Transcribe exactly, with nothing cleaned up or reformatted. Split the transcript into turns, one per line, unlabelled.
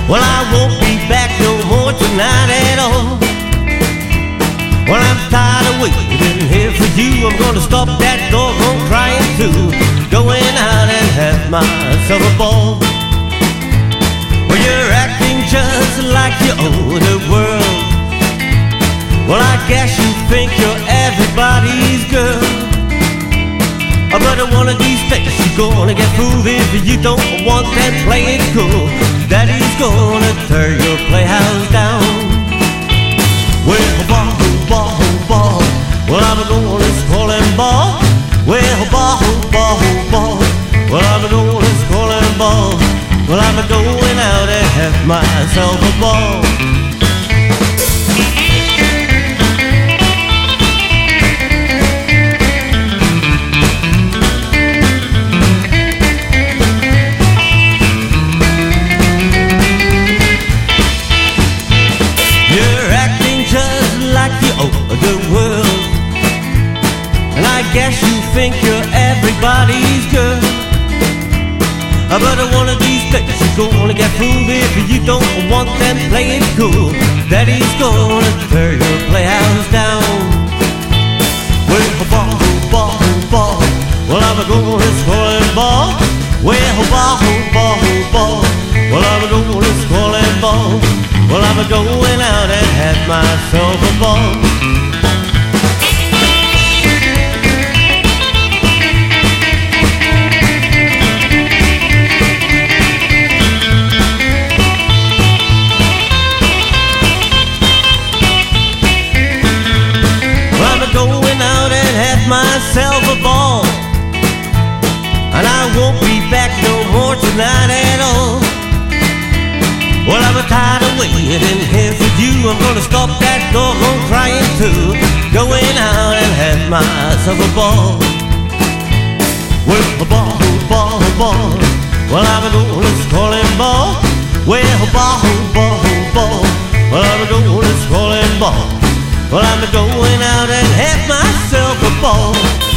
Well, I won't be back no more tonight at all. Well, I'm tired of waiting here for you. I'm gonna stop that doggone crying too. Going out and have myself a ball. Well, you're acting just like you own the world. Well, I guess you think you're everybody's girl. But one of these days you're gonna get fooled if you don't want that playing cool. Daddy's gonna tear your playhouse down. Well, ball, ball, ball. Well, I'm gonna call him ball. Well, ball, ball, ball. Well, I'm gonna call him ball. Well, I'm going out and have myself a ball. The world, and I guess you think you're everybody's girl. But one of these days you're gonna get fooled if you don't want them playing cool. Daddy's gonna tear your playhouse down. Well, ball, ball, ball. Well, I'm gonna score him ball. Well, ball, ball, ball. Well, I'm gonna score him ball. Well, I'm going out and have myself a ball. Myself a ball, and I won't be back no more tonight at all. Well, I'm tired of waiting here for you. I'm gonna stop that doggone crying too. Going out and have myself a ball. Well, a ball, ball, ball. Well, I'm gonna call him ball. Well, ball, ball, ball. Well, I'm gonna call him ball. Well, I'm going out and have myself a ball.